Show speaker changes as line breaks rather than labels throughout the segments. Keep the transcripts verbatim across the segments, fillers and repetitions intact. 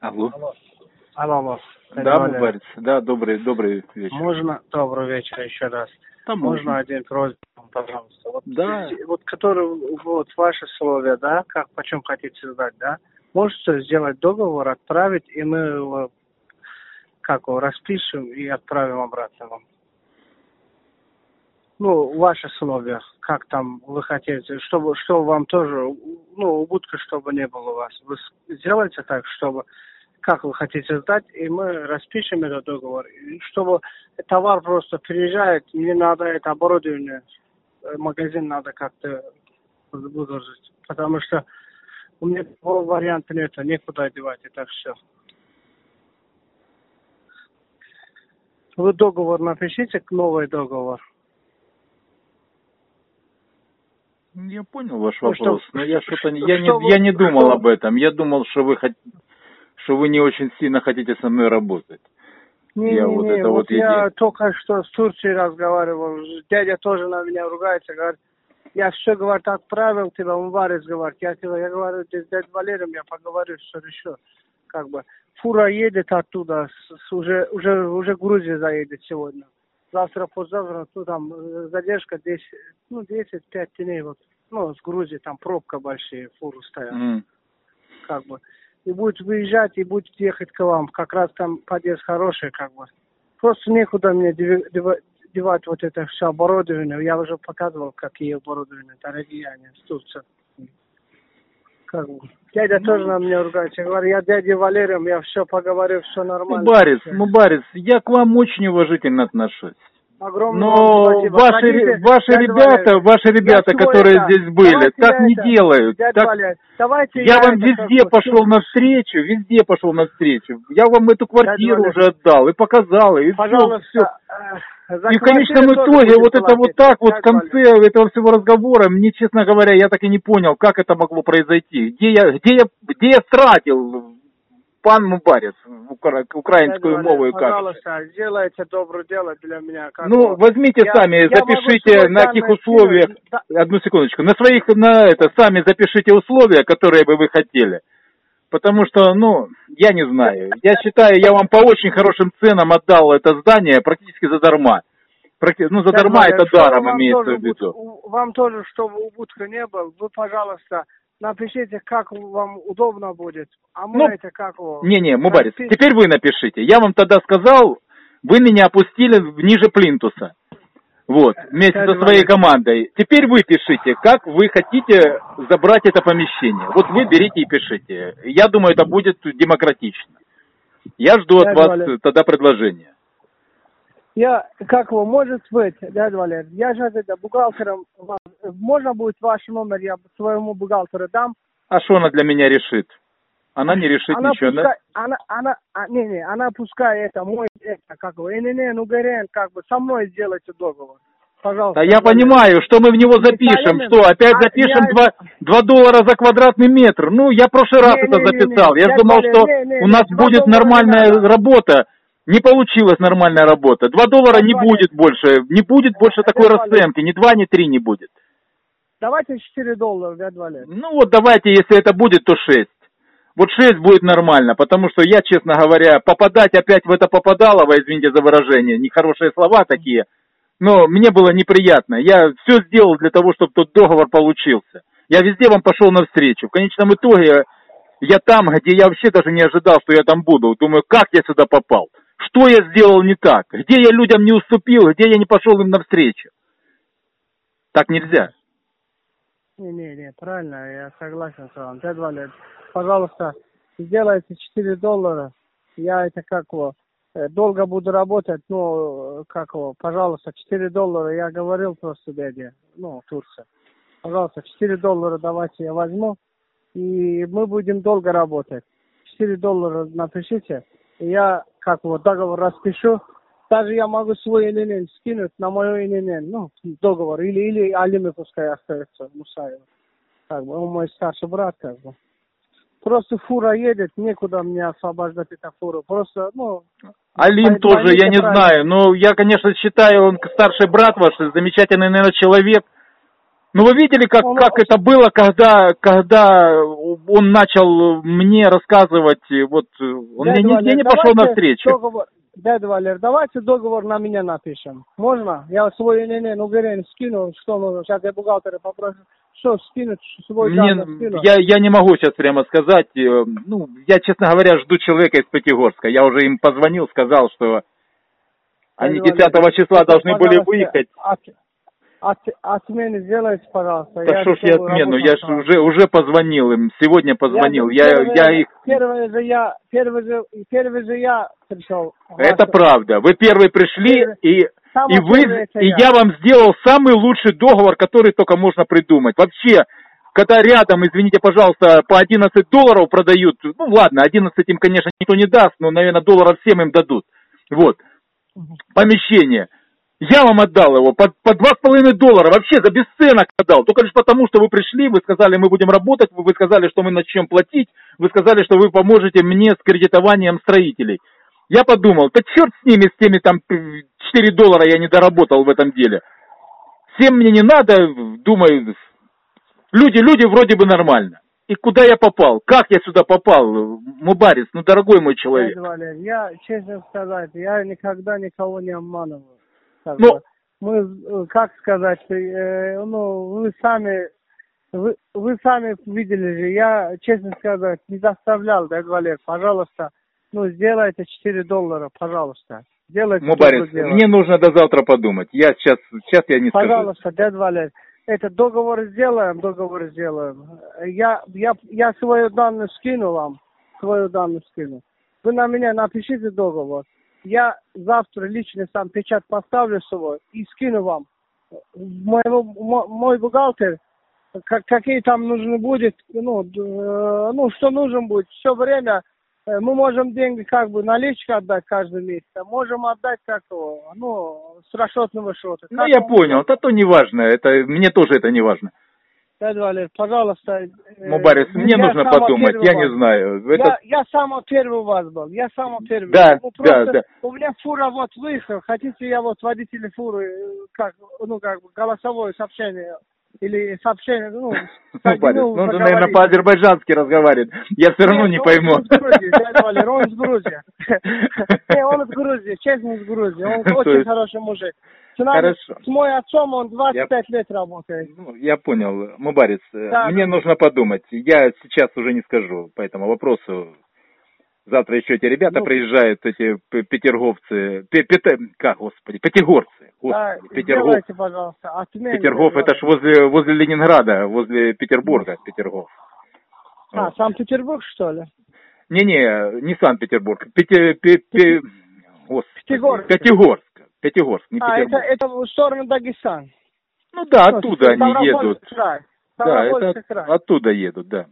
Алло.
Алло. Алло, алло.
Да, Мубарис. Да, добрый, добрый вечер.
Можно, добрый вечер еще раз.
Там
можно,
можно
один просьбу, пожалуйста. Вот,
да.
вот, который, вот, ваши условия, да, как, почем хотите сдать, да? Можете сделать договор, отправить, и мы его, как его, распишем и отправим обратно вам. Ну, ваши условия, как там вы хотите, чтобы, чтобы вам тоже, ну, убытка, чтобы не было у вас. Вы сделаете так, чтобы, как вы хотите сдать, и мы распишем этот договор. И чтобы товар просто приезжает, не надо это оборудование, магазин надо как-то выгрузить. Потому что у меня такого варианта нет, некуда девать, и так все. Вы договор напишите, новый договор.
Я понял ваш
Ну,
вопрос,
что,
но я
что,
что-то я
что
не я не
вы,
думал
что...
об этом. Я думал, что вы хот... что вы не очень сильно хотите со мной работать.
Не,
я
не,
вот
не,
это
вот
вот
я
един...
только что с Турцией разговаривал. Дядя тоже на меня ругается, говорит, я все, говорит, отправил тебя, Мубарис, говорит, я тебе, я говорю, с дядей Валерием я поговорю, все решу. Как бы фура едет оттуда, с, с, уже, уже, уже Грузия заедет сегодня. Завтра, послезавтра, ну там задержка десять, ну десять-пять дней, вот, ну с Грузии там пробка большие, фуры стоят.
Mm.
Как бы. И будет выезжать, и будет ехать к вам. Как раз там подъезд хороший, как бы. Просто некуда мне девать, девать вот это все оборудование. Я уже показывал, какие оборудования. Дорогие они, с Турции. Как бы. Дядя ну, тоже на меня ругается. Я говорю, я дядя Валерием, я все поговорю, все нормально.
Мубарис, Мубарис, я к вам очень уважительно отношусь.
Огромное
но
спасибо.
ваши,
Хотите,
ваши ребята,
Валерий,
ваши ребята, которые
это,
здесь были, так не
это,
делают. Так...
Давайте
я,
я
вам
это,
везде пошел навстречу, везде пошел навстречу. Я вам эту квартиру уже отдал и показал, и
пожалуйста,
все.
все.
И в конечном итоге вот это вот так вот в конце этого всего разговора, мне, честно говоря, я так и не понял, как это могло произойти. Где я, где я, где я тратил, пан Мубарис, украинскую мову и как.
Пожалуйста, сделайте доброе дело для меня. Как
ну,
вот.
возьмите
я,
сами,
я
запишите на каких условиях, скинуть. Одну секундочку, на своих, на это, сами запишите условия, которые бы вы хотели. Потому что, ну, я не знаю. Я считаю, я вам по очень хорошим ценам отдал это здание практически задарма. Практи... Ну, задарма да, это даром имеется в виду.
Уб... Вам тоже, чтобы убытка не было, вы, пожалуйста, напишите, как вам удобно будет. А мы
ну,
это как его...
Не-не, Мубарис, теперь вы напишите. Я вам тогда сказал, вы меня опустили ниже плинтуса. Вот, вместе со своей командой. Теперь вы пишите, как вы хотите забрать это помещение. Вот вы берите и пишите. Я думаю, это будет демократично. Я жду от вас Валерий. Тогда предложения.
Я, как его, может быть, дядя Валерий, я же это бухгалтером, можно будет ваш номер, я своему бухгалтеру дам.
А что она для меня решит? Она не решит
она
ничего,
пускай,
да?
Она, она, а, не, не, она пускай это, мой, это, как его, не, не, ну, Гарен, как бы, со мной сделайте договор. Пожалуйста.
Да я понимаю, что мы в него запишем, что, опять запишем два доллара за квадратный метр. Ну, я в прошлый раз
не,
это
не,
записал.
Не, не,
я
не,
думал,
не,
что
не, не,
у нас
не,
будет нормальная работа. Не получилась нормальная работа. Два доллара не будет больше, не будет больше такой расценки, ни два, ни три не будет.
Давайте четыре доллара, дядя Валерий.
Ну вот давайте, если это будет, то шесть. Вот шесть будет нормально, потому что я, честно говоря, попадать опять в это попадалово, извините за выражение, нехорошие слова такие, но мне было неприятно. Я все сделал для того, чтобы тот договор получился. Я везде вам пошел навстречу. В конечном итоге я там, где я вообще даже не ожидал, что я там буду. Думаю, как я сюда попал? Что я сделал не так? Где я людям не уступил? Где я не пошел им навстречу? Так нельзя.
Не-не-не, правильно, я согласен с вами. Дядя Валерий, пожалуйста, сделайте четыре доллара. Я это как его, долго буду работать, ну, как его, пожалуйста, четыре доллара. Я говорил просто дяде, ну, Турция. Пожалуйста, четыре доллара давайте я возьму, и мы будем долго работать. четыре доллара напишите, и я, как его, договор распишу. Даже я могу свой ИНН скинуть на мой ИНН, ну, договор, или, или Алиме пускай остается, Мусаева. Как бы, он мой старший брат, как бы. Просто фура едет, некуда мне освобождать эту фуру. Просто, ну...
Алим тоже, я не знаю, но я, конечно, считаю, он старший брат ваш, замечательный, наверное, человек. Ну, вы видели, как,
Он,
как это было, когда, когда он начал мне рассказывать, вот, он мне
Дядя
нигде
Валер,
не пошел
давайте
навстречу.
договор, дядя Валер, давайте договор на меня напишем. Можно? Я свой НН, уверен, скину, что нужно. Сейчас я бухгалтера попрошу, что скинуть, свой
Мне,
данный скину.
я, я не могу сейчас прямо сказать, э, ну, я, честно говоря, жду человека из Пятигорска. Я уже им позвонил, сказал, что они
Дядя
десятого
Валер,
числа
это,
должны были
пожалуйста,
выехать.
От, от, отмены сделайте, пожалуйста.
Да что ж я отмену, я ж уже, уже позвонил им, сегодня позвонил, я,
я, первый,
я их...
Первый же я, первый же, первый же я пришел.
Это правда, вы первый пришли,
Первый,
и, и вы, и
я.
я вам сделал самый лучший договор, который только можно придумать. Вообще, когда рядом, извините, пожалуйста, по одиннадцать долларов продают, ну ладно, одиннадцать им, конечно, никто не даст, но, наверное, долларов семь им дадут. Вот, помещение. Я вам отдал его по, по два с половиной доллара, вообще за бесценок отдал. Только лишь потому, что вы пришли, вы сказали, мы будем работать, вы сказали, что мы начнем платить, вы сказали, что вы поможете мне с кредитованием строителей. Я подумал, да черт с ними, с теми там четыре доллара я не доработал в этом деле. семь мне не надо, думаю, люди, люди вроде бы нормально. И куда я попал? Как я сюда попал? Мубарис, ну дорогой мой человек.
Валерий, я, честно сказать, я никогда никого не обманываю.
Ну,
мы, как сказать, э, ну, вы сами, вы, вы сами видели же, я, честно сказать, не заставлял, дядя Валерий, пожалуйста, ну, сделайте четыре доллара, пожалуйста. Сделайте.
Мубарис, мне нужно до завтра подумать. Я сейчас, сейчас я не скажу.
Пожалуйста, дядя Валерий, это договор сделаем, договор сделаем. Я, я, я свою данную скину вам, свою данную скину. Вы на меня напишите договор. Я завтра лично сам печать поставлю свой и скину вам. Моего, мой бухгалтер, как, какие там нужны будет, ну, э, ну, что нужен будет, все время э, мы можем деньги как бы наличка отдать каждый месяц, а можем отдать как ну, с расчетного счета.
Ну, я понял, это то не важно, это, мне тоже это не важно.
Дядя Валерий, пожалуйста.
Мубарис, э, мне нужно подумать, я не знаю.
Это... Я, я самый первый у вас был, я самый первый.
Да,
ну, просто
да, да.
У меня фура вот выехала, хотите я вот водителя фуры, как, ну, как бы голосовое сообщение, или сообщение, ну,
Мубарис, ну, он, наверное, по-азербайджански разговаривает, я все равно не пойму.
Он из Грузии, дядя Валерий, он из Грузии. Не, он из Грузии, честно из Грузии, он очень хороший мужик.
Хорошо.
С моим отцом он двадцать пять лет работает.
Ну, я понял. Мубарис, да, мне да. нужно подумать. Я сейчас уже не скажу по этому вопросу. Завтра еще эти ребята ну, приезжают, эти петерговцы. Петер, как, господи, пятигорцы.
Да,
Петергоф.
Сделайте, пожалуйста, отмените.
Петергоф, это ж возле, возле Ленинграда, возле Петербурга, Петергоф.
А, вот. Санкт-Петербург, что ли?
Не-не, не Санкт-Петербург. Пяти, пяти, пяти,
Пятигорск.
Пятигорск. Пятигорск, не
а,
Петербург.
это, это в сторону Дагестана.
Ну да, оттуда они едут.
Край.
Да, это
край.
оттуда едут, да.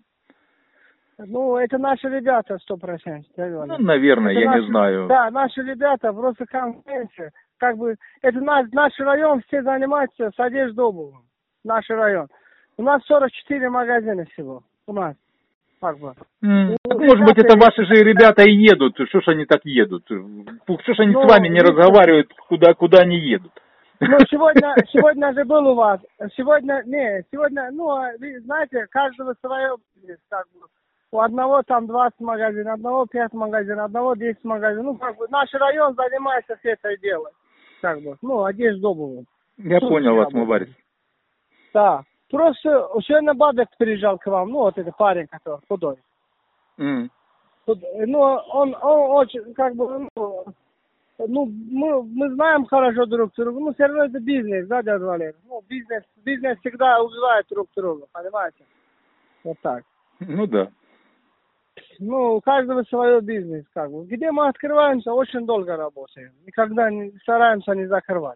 Ну, это наши ребята, сто процентов.
Ну, наверное,
это
я
наши,
не знаю.
Да, наши ребята, просто конкуренция. Как бы, это наш, наш район, все занимаются с одеждой обувью. Наш район. У нас сорок четыре магазина всего. У нас. Как бы.
Mm. Ну, может быть, это ваши же ребята и едут. Что ж они так едут? Что ж они ну, с вами не видите, разговаривают, куда, куда они едут?
Ну, сегодня, сегодня же был у вас. Сегодня, не, сегодня, ну, вы знаете, каждого свое, как бы. У одного там двадцать магазинов, одного пять магазинов, одного десять магазинов. Ну, как бы, наш район занимается все это делом. Как бы, ну, одежда обувь.
Я Тут понял вас, Мубарис.
Да. Просто сегодня Бадек приезжал к вам, ну, вот этот парень, который худой.
Mm.
Ну, он, он очень, как бы, ну, ну мы, мы знаем хорошо друг друга, но все равно это бизнес, да, дядя Валерий? Ну, бизнес, бизнес всегда убивает друг друга, понимаете? Вот так.
Ну, да.
Ну, у каждого свой бизнес, как бы. Где мы открываемся, очень долго работаем. Никогда не стараемся не закрывать.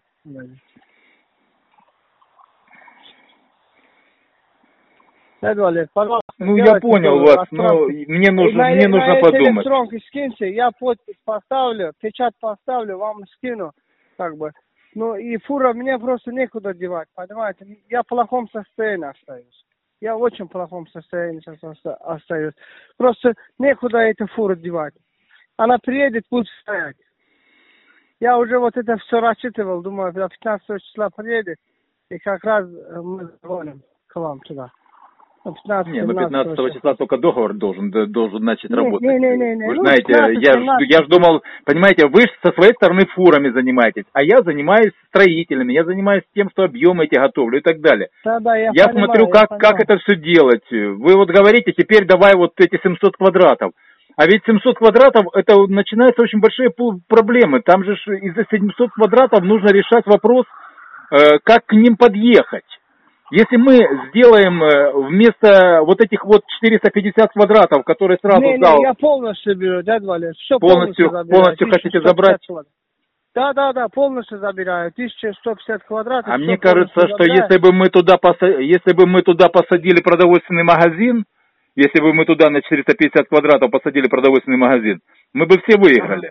Дядя Валерий, пожалуйста.
Ну, я понял вас, но мне нужно, на, мне нужно на подумать.
На скиньте, я подпись поставлю, печать поставлю, вам скину, как бы. Ну, и фура мне просто некуда девать, понимаете? Я в плохом состоянии остаюсь. Я в очень плохом состоянии сейчас остаюсь. Просто некуда эту фуру девать. Она приедет, будет стоять. Я уже вот это все рассчитывал, думаю, до пятнадцатого числа приедет. И как раз мы звоним к вам туда. пятнадцатого,
Не, ну пятнадцатого числа только договор должен, должен начать
не,
работать.
Не, не, не, не.
Вы же
Ну,
знаете,
пятнадцать,
я, ж, я ж думал, понимаете, вы ж со своей стороны фурами занимаетесь, а я занимаюсь строителями, я занимаюсь тем, что объемы эти готовлю и так далее.
Да, да, я,
я
понимаю,
смотрю, как,
я
как это все делать. Вы вот говорите, теперь давай вот эти семьсот квадратов. А ведь семьсот квадратов, это начинаются очень большие проблемы. Там же из-за семисот квадратов нужно решать вопрос, э, как к ним подъехать. Если мы сделаем вместо вот этих вот четыреста пятьдесят квадратов, которые сразу
не,
дал...
Не, я полностью беру, дядя Валер, все
полностью,
полностью,
полностью хотите забрать?
Квадратов. Да, да, да, полностью забираю, тысяча сто пятьдесят квадратов.
А мне кажется, что если бы, мы туда посадили, если бы мы туда посадили продовольственный магазин, если бы мы туда на четыреста пятьдесят квадратов посадили продовольственный магазин, мы бы все выиграли.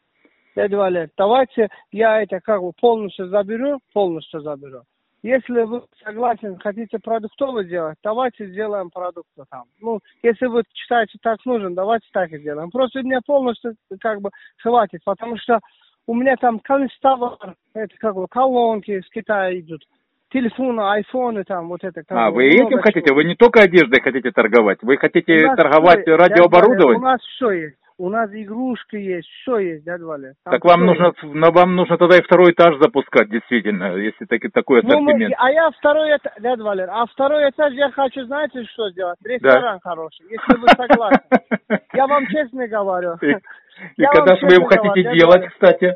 Дядя Валер, давайте я это как бы полностью заберу, полностью заберу. Если вы согласен, хотите продуктовый делать, давайте сделаем продукты там. Ну, если вы считаете так нужен, давайте так и сделаем. Просто мне полностью как бы хватит, потому что у меня там констовар, это как бы колонки из Китая идут, телефоны, айфоны там, вот это. Как
а,
бы,
вы этим хотите? Чего. Вы не только одеждой хотите торговать, вы хотите торговать
все,
радиооборудованием?
У нас все есть. У нас игрушки есть, все есть, дядя Валя.
Так вам нужно, есть. вам нужно тогда и второй этаж запускать, действительно, если таки, такой ассортимент.
Ну, мы, а я второй этаж, дядя Валер, а второй этаж я хочу, знаете, что сделать? Ресторан да. хороший, если вы согласны. Я вам честно говорю.
И когда же вы его хотите делать, кстати?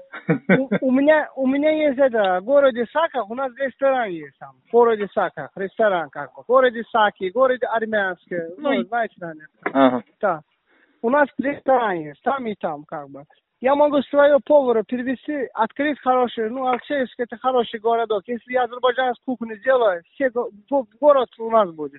У меня, у меня есть это, в городе Саках, у нас ресторан есть там, в городе Саках, ресторан как бы, в городе Саки, в городе Армянске, ну, знаете, наверное.
Ага.
Да. У нас ресторан есть, там и там, как бы. Я могу своего повара перевести, открыть хороший, ну, Алексеевск это хороший городок. Если я азербайджанскую кухню сделаю, все город у нас будет.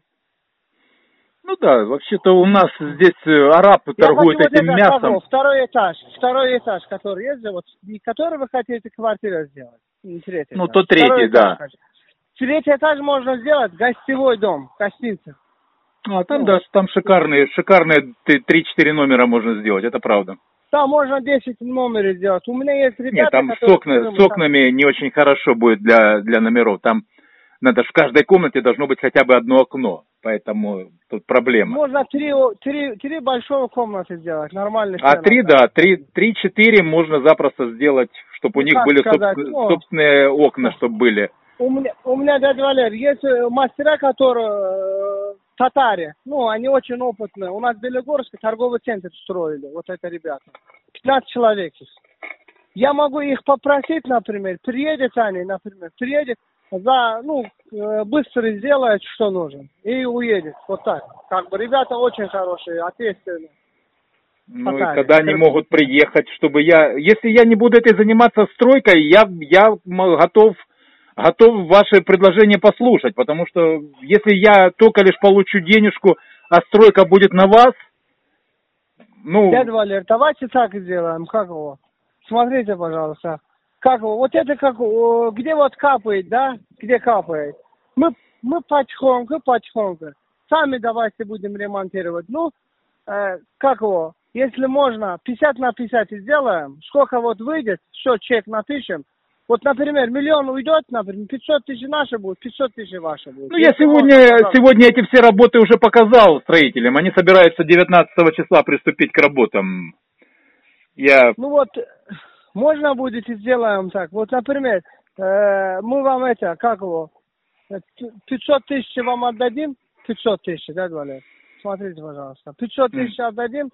Ну да, вообще-то у нас здесь араб торгует этим вот мясом.
Скажу, второй этаж, второй этаж, который есть, вот, который вы хотите квартиру сделать. Третий
ну,
этаж.
то третий, второй да.
Этаж. Третий этаж можно сделать гостевой дом, гостиница.
А там, ну, да, там шикарные, шикарные три-четыре номера можно сделать, это правда.
Там можно десять номеров сделать. У меня есть ребята,
Нет, там
которые...
с, окна, с окнами там... не очень хорошо будет для, для номеров. Там надо в каждой комнате должно быть хотя бы одно окно. Поэтому тут проблема.
Можно три, три, три большого комнаты сделать, нормально.
А три, да, три-четыре можно запросто сделать, чтобы ну, у них были
сказать,
соб...
ну,
собственные окна, чтобы были.
У меня, у меня, дядя Валер, есть мастера, которые э, татаре, ну, они очень опытные. У нас в Белогорске торговый центр строили, вот это ребята. пятнадцать человек есть. Я могу их попросить, например, приедет они, например, приедет, за, ну, быстро сделает, что нужно, и уедет. Вот так. Как бы ребята очень хорошие, ответственные.
Ну Татаре. И когда они могут приехать, чтобы я... Если я не буду этой заниматься стройкой, я, я готов... готов ваше предложение послушать, потому что если я только лишь получу денежку, а стройка будет на вас, ну...
Дядя Валер, давайте так сделаем, как его? Смотрите, пожалуйста, как его, вот это как, где вот капает, да, где капает. Мы, мы потихоньку, потихоньку, сами давайте будем ремонтировать. Ну, э, как его, если можно, пятьдесят на пятьдесят сделаем, сколько вот выйдет, все, чек напишем. Вот, например, миллион уйдет, например, пятьсот тысяч наши будут, пятьсот тысяч ваши будут.
Ну, я сегодня, сегодня эти все работы уже показал строителям. Они собираются девятнадцатого числа приступить к работам. Я...
Ну вот, можно будет и сделаем так. Вот, например, э, мы вам это, как его, пятьсот тысяч вам отдадим, пятьсот тысяч, да, Валер? Смотрите, пожалуйста. пятьсот тысяч отдадим.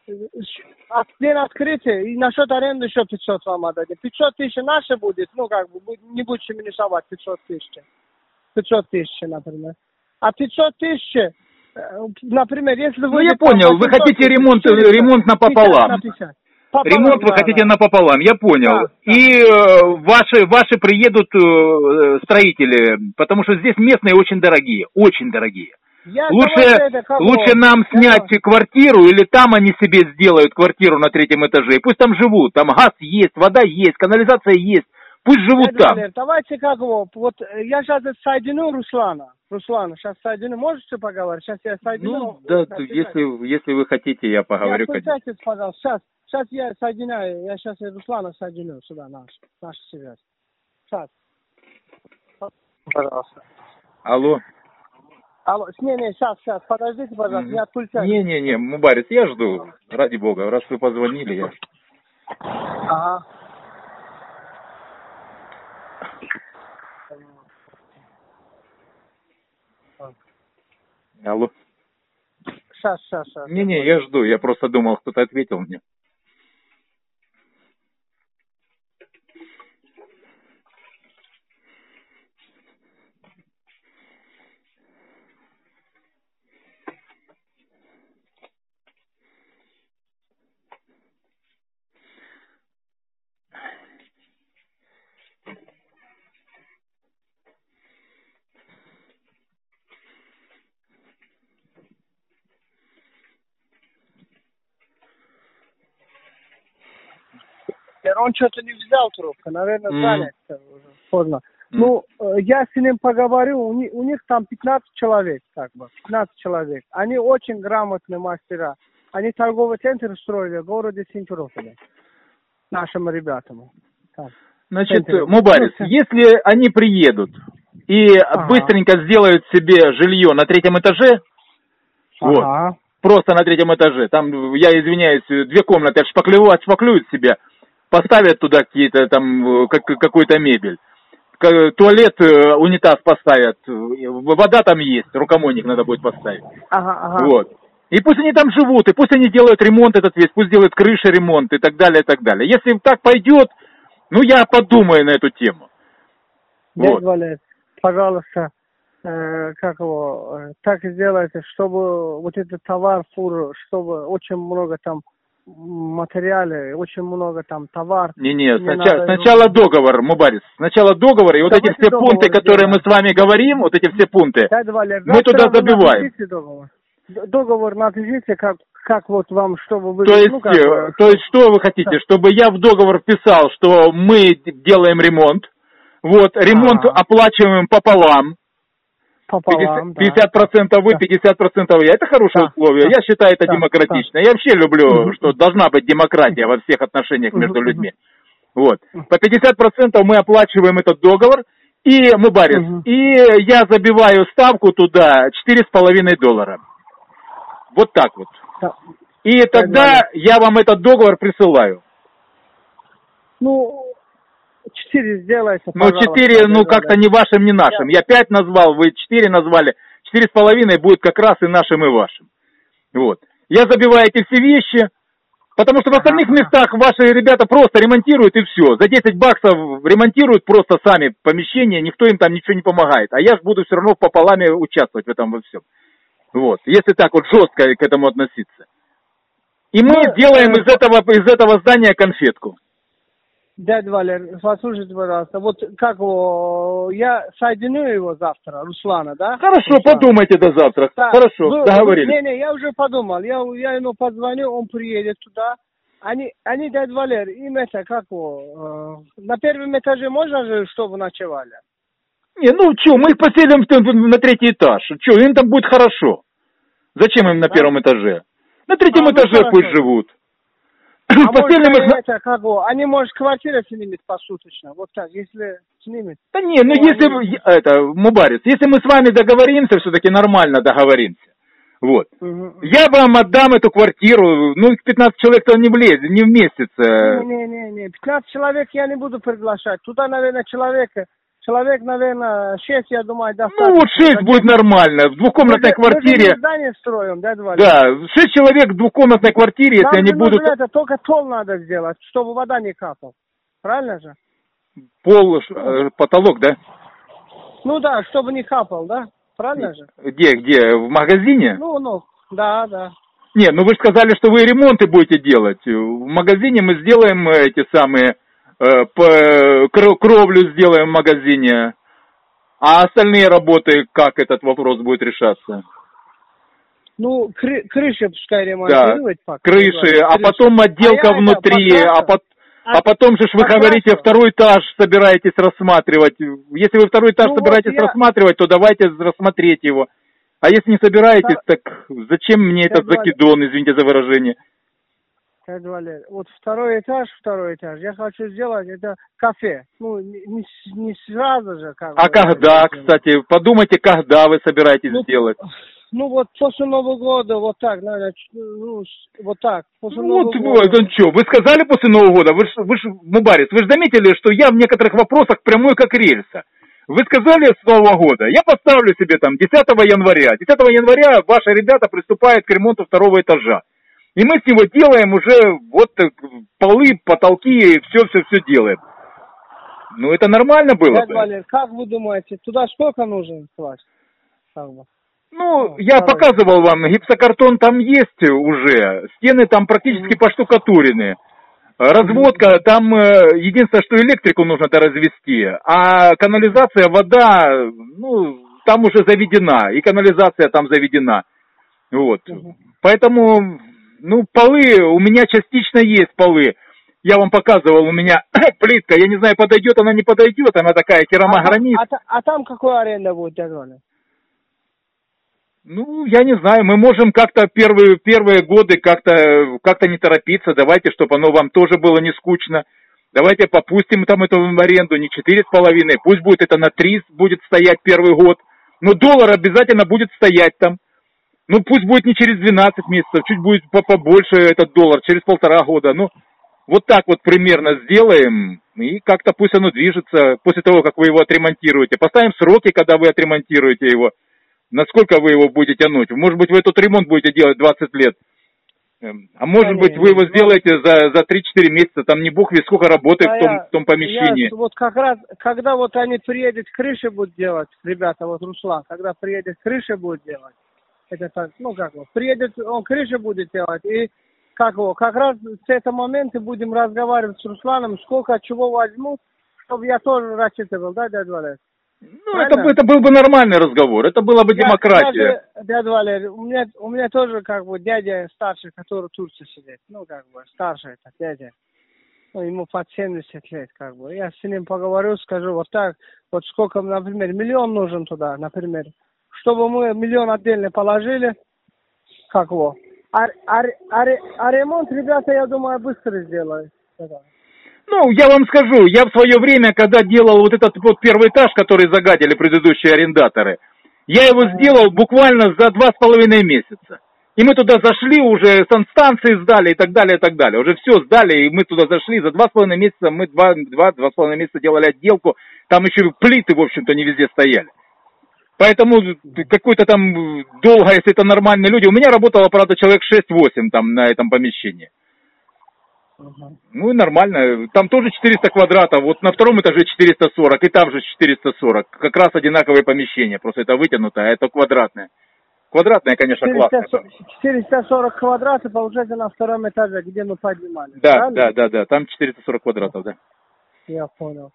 День открытия и насчет аренды еще пятьсот вам отдадим. пятьсот тысяч наши будет, ну как бы, не будете минусовать пятьсот тысяч. пятьсот тысяч, например. А пятьсот тысяч, например, если вы...
Ну я понял, вы хотите ремонт, ремонт напополам.
Пополам,
ремонт вы
да,
хотите
да.
напополам, я понял. Да, и да. Э, ваши, ваши приедут э, строители, потому что здесь местные очень дорогие, очень дорогие. Я лучше, лучше нам снять я... квартиру, или там они себе сделают квартиру на третьем этаже, и пусть там живут, там газ есть, вода есть, канализация есть, пусть живут
Дядя
там.
Валер, давайте как его, вот я сейчас соединю Руслана, Руслана, сейчас соединю, можете поговорить, сейчас я соединю.
Ну, да, если, если вы хотите, я поговорю.
Я, конечно. Пожалуйста, сейчас, сейчас я соединяю, я сейчас Руслана соединю сюда, наш, нашу связь. Сейчас. Пожалуйста.
Алло.
Алло, не, не, сейчас, сейчас, подождите, пожалуйста, не отключайтесь.
Не-не-не, Мубарис, я жду, ради бога, раз вы позвонили, я...
Ага.
Алло.
Сейчас, сейчас, сейчас.
Не-не, я жду, я просто думал, кто-то ответил мне.
Он что-то не взял трубку, наверное,
Mm.
занят уже, поздно.
Mm.
Ну, э, я с ним поговорю, у них, у них там пятнадцать человек, как бы, пятнадцать человек. Они очень грамотные мастера. Они торговый центр строили в городе Симферополе. Нашим ребятам. Так.
Значит,
Центр.
Мубарис,
Ну,
если они приедут и
Ага.
быстренько сделают себе жилье на третьем этаже, вот,
Ага.
просто на третьем этаже, там, я извиняюсь, две комнаты отшпаклюют, отшпаклюют себе, поставят туда какие-то там, как, какую-то мебель, К- туалет, э, унитаз поставят, э, вода там есть, рукомойник надо будет поставить,
Ага, ага.
вот. И пусть они там живут, и пусть они делают ремонт этот весь, пусть делают крыши ремонт и так далее, и так далее. Если так пойдет, ну, я подумаю на эту тему.
Дядя
Вот.
Валерий, пожалуйста, э, как его, э, так сделайте, чтобы вот этот товар, фур, чтобы очень много там материалы, очень много там товар.
Не-не,
Мне
сначала,
надо
сначала
его-
договор, Мубарис. Сначала договор, и вот
Давайте
эти все
договор
пункты, которые
сделаем.
мы с вами говорим, вот эти все пункты,
Дядя Валерий,
мы
завтра
туда
вы
забиваем.
напишите договор. Д- Договор напишите, как, как вот вам, чтобы вы...
То есть,
ну, как,
э,
э,
то есть, что вы хотите?
Да.
Чтобы я в договор вписал, что мы делаем ремонт, вот, ремонт
Ага.
оплачиваем пополам,
пополам,
пятьдесят процентов вы,
Да.
пятьдесят процентов я. Это хорошие
Да,
условия.
да,
Я считаю это
да,
демократично. Я вообще люблю,
Мгм.
что должна быть демократия во всех отношениях
Мгм,
между
мгм.
людьми. Вот.
Мгм.
По пятьдесят процентов мы оплачиваем этот договор, и мы, Борис,
Мгм.
и я забиваю ставку туда четыре с половиной доллара. Вот так вот.
Да.
И тогда я вам этот договор присылаю.
Ну, четыре сделайте,
Ну,
пожалуйста,
четыре, ну,
дядя
как-то
Валерий.
не вашим, не нашим. Я пять назвал, вы четыре назвали. Четыре с половиной будет как раз и нашим, и вашим. Вот. Я забиваю эти все вещи, потому что в остальных
Ага, ага.
местах ваши ребята просто ремонтируют и все. За десять баксов ремонтируют просто сами помещение, никто им там ничего не помогает. А я же буду все равно пополам участвовать в этом во всем. Вот. Если так вот жестко к этому относиться. И мы
Ну,
делаем
э,
из этого, из этого здания конфетку.
Дядя Валерий, послушайте, пожалуйста, вот как его, я соединю его завтра, Руслана, да?
Хорошо,
Руслан.
подумайте до завтра.
Да.
Хорошо,
Вы-
договорились.
вы- Не, не, я уже подумал, я, я ему позвоню, он приедет туда. Они, они, дядя Валерий, им это, как его, э, на первом этаже можно же, чтобы ночевали?
Не, ну что, мы их поселим в- на третий этаж. Что, им там будет хорошо. Зачем им на
Да?
первом этаже? На третьем
А, ну,
этаже
хорошо.
пусть живут.
А может,
Поселим их
они,
на-
это, как его, они, может, квартиры снимут посуточно, вот так, если снимет.
Да не, ну
Ну,
если,
они-
вы- это, Мубарис, если мы с вами договоримся, все-таки нормально договоримся. Вот.
Мгм.
Я вам отдам эту квартиру, ну, пятнадцать человек-то не влезет, не вместится.
Не-не-не, пятнадцать человек я не буду приглашать. Туда, наверное, человек, человек, наверное, шесть, я думаю, достаточно.
Ну, вот шесть
Зачем?
будет нормально, в двухкомнатной
Мы же- Мы
квартире.
же не здание строим, да, Валерий?
Да, шесть человек в двухкомнатной квартире, если
Нам
они
же нужно
будут...
это, только пол надо сделать, чтобы вода не капала. Правильно же?
Пол, э, потолок, да?
Ну да, чтобы не капал, да? Правильно же?
Где, где, в магазине?
Ну, ну, да, да.
Не, ну вы же сказали, что вы ремонты будете делать. В магазине мы сделаем э, эти самые, э, по, кро- кровлю сделаем в магазине. А остальные работы, как этот вопрос будет решаться?
Ну, кры- крыши пускай
Да,
ремонтировать пока.
крыши, а
Крыши.
потом отделка
А я это,
внутри,
покрашу.
а, пот- а
А-
потом же ж вы
покрашу.
говорите, второй этаж собираетесь рассматривать. Если вы второй этаж
Ну, вот
собираетесь
я-
рассматривать, то давайте рассмотреть его. А если не собираетесь,
Да.
так зачем мне этот
Я говорю-
закидон, извините за выражение?
дядя Валерий, вот второй этаж, второй этаж, я хочу сделать это кафе. Ну, не, не, не сразу же. Как
а
бы,
когда, кстати, подумайте, когда вы собираетесь
ну,
сделать?
Ну, вот после Нового года, вот так, наверное, ну, вот так, после
Ну,
Нового
вот,
года.
ну что, вы сказали после Нового года, вы ж, вы ж, Мубарис, вы же заметили, что я в некоторых вопросах прямой как рельса. Вы сказали с Нового года, я поставлю себе там десятого января. десятого января ваши ребята приступают к ремонту второго этажа. И мы с него делаем уже вот полы, потолки, все-все-все делаем. Ну, это нормально было
Дядя
бы.
Валерий, как вы думаете, туда сколько нужно класть? Как бы?
Ну,
Ну,
я
второй.
показывал вам, гипсокартон там есть уже, стены там практически
Мгм.
поштукатурены. Разводка, там единственное, что электрику нужно-то развести, а канализация, вода, ну, там уже заведена, и канализация там заведена. Вот.
Мгм.
Поэтому, ну, полы, у меня частично есть полы. Я вам показывал, у меня плитка, я не знаю, подойдет она, не подойдет, она такая керамогранит.
А, а, а, а там какая аренда будет, дядя Валерий?
Ну, я не знаю, мы можем как-то первые, первые годы как-то как-то не торопиться, давайте, чтобы оно вам тоже было не скучно. Давайте попустим там эту аренду, не четыре с половиной, пусть будет это на три будет стоять первый год. Но доллар обязательно будет стоять там. Ну, пусть будет не через двенадцать месяцев, чуть будет побольше этот доллар, через полтора года. Ну, вот так вот примерно сделаем, и как-то пусть оно движется после того, как вы его отремонтируете. Поставим сроки, когда вы отремонтируете его. Насколько вы его будете тянуть? Может быть, вы этот ремонт будете делать двадцать лет. А может
Да
быть,
не,
вы его
не,
сделаете за, за три-четыре месяца. Там не бог весь сколько работы
да
в том,
я,
в том помещении.
я вот как раз, когда вот они приедут, крыши будут делать, ребята, вот Руслан, когда приедет, крыши будет делать. Это так, ну как вот, приедет, он крыши будет делать, и как его, как раз с этого момента будем разговаривать с Русланом, сколько чего возьму, чтобы я тоже рассчитывал, да, дядя Валерий?
Ну, это, это был бы нормальный разговор, это была бы
Я,
демократия.
даже, дядя Валерий, у меня, у меня тоже как бы дядя старший, который в Турции сидит, ну как бы старший это дядя, ну ему под семьдесят лет как бы. Я с ним поговорю, скажу вот так, вот сколько, например, миллион нужен туда, например, чтобы мы миллион отдельно положили, как его. А, а, а, а ремонт, ребята, я думаю, быстро сделают.
Ну, я вам скажу, я в свое время, когда делал вот этот вот первый этаж, который загадили предыдущие арендаторы, я его
Ага.
сделал буквально за два с половиной месяца. И мы туда зашли, уже санстанции сдали и так далее, и так далее. Уже все сдали, и мы туда зашли. За два с половиной месяца мы два, два, два с половиной месяца делали отделку. Там еще плиты, в общем-то, не везде стояли. Поэтому какой-то там долго, если это нормальные люди. У меня работало, правда, человек шесть-восемь там на этом помещении.
Ага.
Ну и нормально. Там тоже четыреста квадратов. Вот на втором этаже четыреста сорок, и там же четыреста сорок. Как раз одинаковые помещения. Просто это вытянутое, а это квадратное. Квадратное, конечно, классное.
четыреста сорок квадратов, получается, на втором этаже, где мы поднимали.
Да,
правильно?
да, да, да. Там четыреста сорок квадратов, да.
Я понял.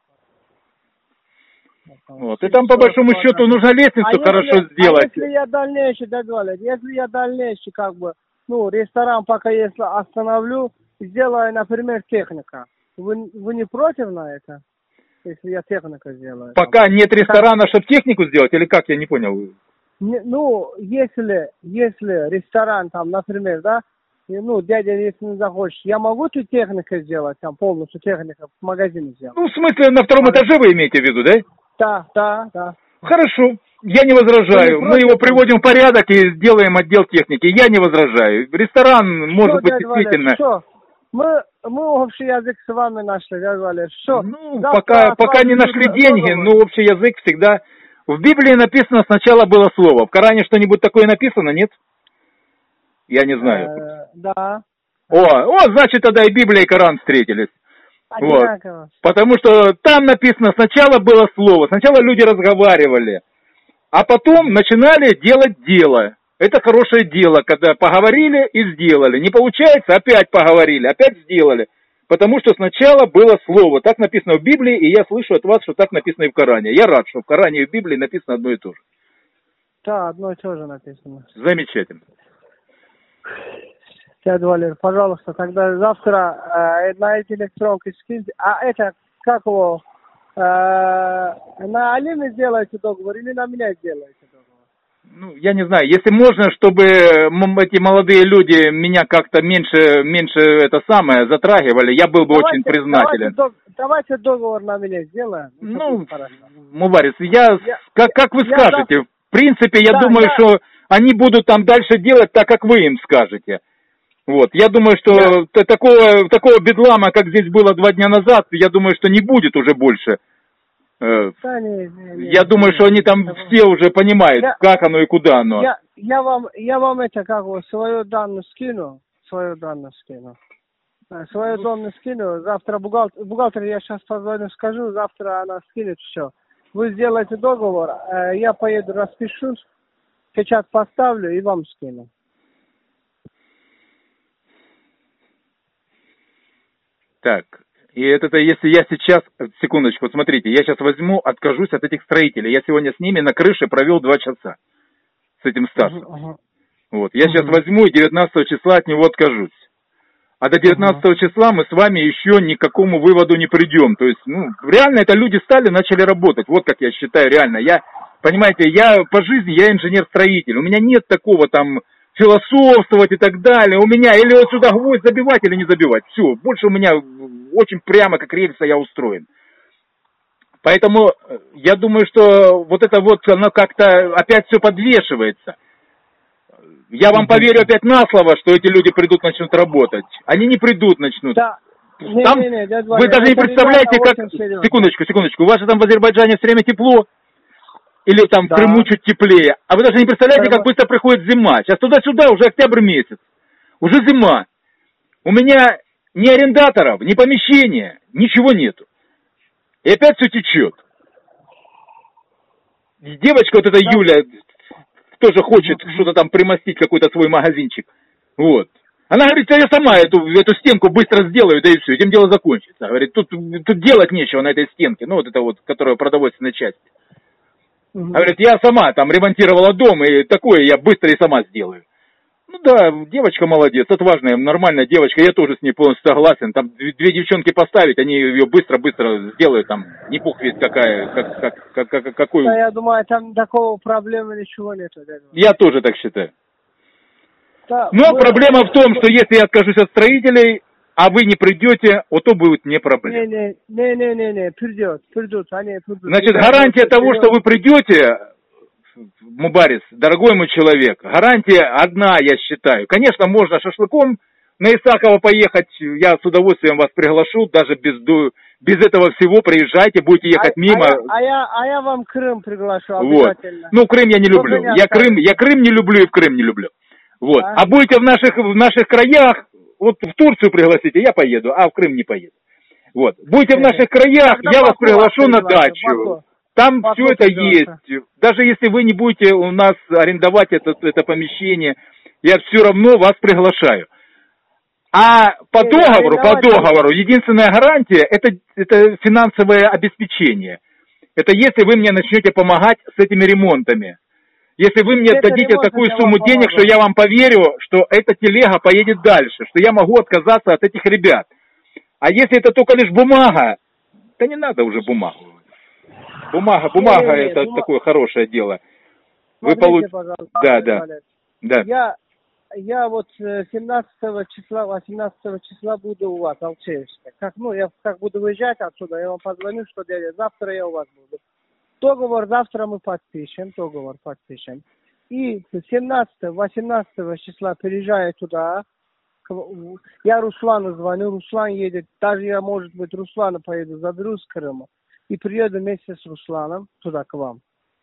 Вот. И там, по большому счету, нужно лестницу
а
хорошо
если,
сделать.
А если я дальнейший, дядя Валерий, если я дальнейший, как бы, ну, ресторан пока если остановлю, сделаю, например, техника. Вы, вы не против на это? Если я техника сделаю?
Пока
там.
нет ресторана, чтобы технику сделать, или как, я не понял.
Не, ну, если, если ресторан там, например, да, и, ну, дядя, если не захочет, я могу эту технику сделать, там, полностью технику в магазине сделать?
Ну, в смысле, на втором этаже вы имеете в виду, да?
Да, да, да.
Хорошо, я не возражаю. Мы его приводим в порядок и сделаем отдел техники. Я не возражаю. Ресторан, может быть, действительно...
Все, мы, мы общий язык с вами нашли, дядя Валерий. Все.
Ну, пока, пока не нашли деньги, но общий язык всегда... В Библии написано, сначала было слово. В Коране что-нибудь такое написано, нет? Я не знаю.
Э, да.
О, о, значит, тогда и Библия, и Коран встретились. Вот. Потому что там написано, сначала было слово, сначала люди разговаривали, а потом начинали делать дело. Это хорошее дело, когда поговорили и сделали. Не получается, опять поговорили, опять сделали. Потому что сначала было слово. Так написано в Библии, и я слышу от вас, что так написано и в Коране. Я рад, что в Коране и в Библии написано одно и то же.
Да, одно и то же написано.
Замечательно.
Дядя Валерий, пожалуйста, тогда завтра э, на эти электронки скиньте. А это, как его, э, на Алиме сделаете договор или на меня сделаете договор?
Ну, я не знаю, если можно, чтобы эти молодые люди меня как-то меньше, меньше это самое затрагивали, я был бы давайте, очень признателен.
Давайте, давайте договор на меня сделаем.
Ну, Мубарис, я, я, как, как вы я скажете, за... в принципе, я да, думаю, я... что они будут там дальше делать так, как вы им скажете. Вот, я думаю, что я... такого, такого бедлама, как здесь было два дня назад, я думаю, что не будет уже больше. Да, не, не, не, я не, думаю, не, что они там не, все уже понимают, я, как оно и куда оно.
Я, я, вам, я вам это, как вот, свою данную скину, свою данную скину. Свою данную скину, завтра бухгалтер, бухгалтер я сейчас позвоню, скажу, завтра она скинет все. Вы сделаете договор, я поеду распишусь, печать поставлю и вам скину.
Так. И это, если я сейчас, секундочку, смотрите, я сейчас возьму, откажусь от этих строителей. Я сегодня с ними на крыше провел два часа. С этим Стасом. Uh-huh, uh-huh. Вот. Я uh-huh. сейчас возьму и девятнадцатого числа от него откажусь. А до девятнадцатого uh-huh. числа мы с вами еще ни к какому выводу не придем. То есть, ну, реально это люди стали, начали работать. Вот как я считаю, реально. Я, понимаете, я по жизни, я инженер-строитель. У меня нет такого там... философствовать и так далее. У меня или вот сюда гвоздь забивать, или не забивать. Все, больше у меня очень прямо как рельса я устроен. Поэтому я думаю, что вот это вот, оно как-то опять все подвешивается. Я вам поверю опять на слово, что эти люди придут, начнут работать. Они не придут, начнут. Да. Там, не, не, не, дядь Ваня, вы даже не представляете, как... Секундочку, секундочку. У вас же там в Азербайджане все время тепло. Или там да. в Крыму чуть теплее. А вы даже не представляете, как быстро приходит зима. Сейчас туда-сюда уже октябрь месяц. Уже зима. У меня ни арендаторов, ни помещения, ничего нету. И опять все течет. Девочка вот эта да. Юля тоже хочет mm-hmm. что-то там примостить, какой-то свой магазинчик. Вот. Она говорит, я сама эту, эту стенку быстро сделаю, да и все, этим дело закончится. Говорит, тут, тут делать нечего на этой стенке. Ну вот это вот, которая продовольственная часть. Угу. Говорит, я сама там ремонтировала дом, и такое я быстро и сама сделаю. Ну да, девочка молодец, отважная, нормальная девочка, я тоже с ней полностью согласен. Там две, две девчонки поставить, они ее быстро-быстро сделают, там, не пух ведь какая, как, как, как, как, какой...
Да, я думаю, там такого проблемы ничего нет.
Я тоже так считаю.
Да,
Но
мы...
проблема в том, что если я откажусь от строителей, а вы не придете, вот то будет не проблема.
Не-не-не, придет, придут, они придут.
Значит, гарантия того, что вы придете, Мубарис, дорогой мой человек, гарантия одна, я считаю. Конечно, можно шашлыком на Исакова поехать, я с удовольствием вас приглашу, даже без, без этого всего приезжайте, будете ехать а, мимо.
А я, а, я, а я вам Крым приглашу обязательно.
Вот. Ну, Крым я не люблю. Я Крым, я Крым не люблю и в Крым не люблю. Вот. А, а будете в наших, в наших краях, вот в Турцию пригласите, я поеду, а в Крым не поеду. Вот. Будете в наших краях, я вас приглашу на дачу. Там все это есть. Даже если вы не будете у нас арендовать это, это помещение, я все равно вас приглашаю. А по не, договору, по договору, единственная гарантия это, это финансовое обеспечение. Это если вы мне начнете помогать с этими ремонтами. Если вы мне это дадите такую сумму денег, что я вам поверю, что эта телега поедет дальше, что я могу отказаться от этих ребят. А если это только лишь бумага, то не надо уже бумагу. Бумага, бумага не, не, это бумага... такое хорошее дело. Вы получите... Да, да, да.
Я, я вот семнадцатого числа, восемнадцатого числа буду у вас, Алчевичка. Как, ну, я как буду выезжать отсюда, я вам позвоню, что дядя, завтра я у вас буду. Договор завтра мы подпишем, договор подпишем. И семнадцатого-восемнадцатого числа переезжаю туда. Я Руслану звоню, Руслан едет. Даже я, может быть, Руслану поеду, заберу с Крыма. И приеду вместе с Русланом туда к вам.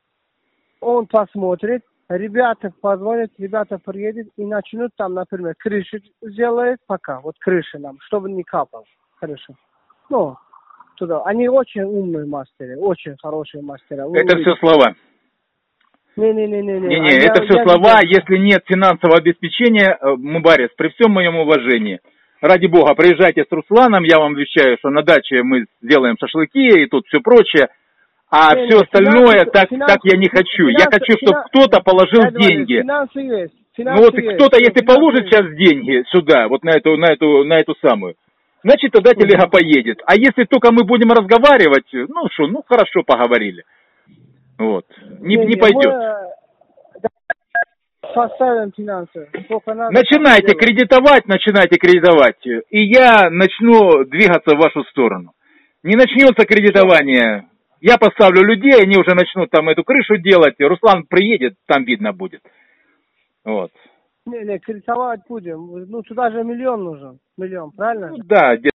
Он посмотрит, ребята позвонят, ребята приедут и начнут там, например, крышу сделают пока. Вот крыша нам, чтобы не капал. Крыша. Ну, туда. Они очень умные мастеры, очень хорошие мастера.
Это все слова.
Не-не-не-не.
Не-не, это я, все я слова. Не Если нет финансового обеспечения, Мубарис, при всем моем уважении, ради бога, приезжайте с Русланом, я вам обещаю, что на даче мы сделаем шашлыки и тут все прочее. А не, все не, остальное, финансы, так, финансы, так я не хочу. Финансы, я хочу, чтобы финансы, кто-то положил деньги.
Финансы есть. Финансы
ну вот
есть,
кто-то, если
финансы
положит есть. Сейчас деньги сюда, вот на эту, на эту, на эту самую, значит, тогда телега поедет. А если только мы будем разговаривать, ну что, ну хорошо, поговорили. Вот. Не, не, не пойдет. Мы...
поставим финансы. Сколько надо.
Начинайте кредитовать, начинайте кредитовать, и я начну двигаться в вашу сторону. Не начнется кредитование, я поставлю людей, они уже начнут там эту крышу делать, Руслан приедет, там видно будет. Вот.
Не, не, кредитовать будем. Ну, туда же миллион нужен. Миллион, правильно?
Ну, да,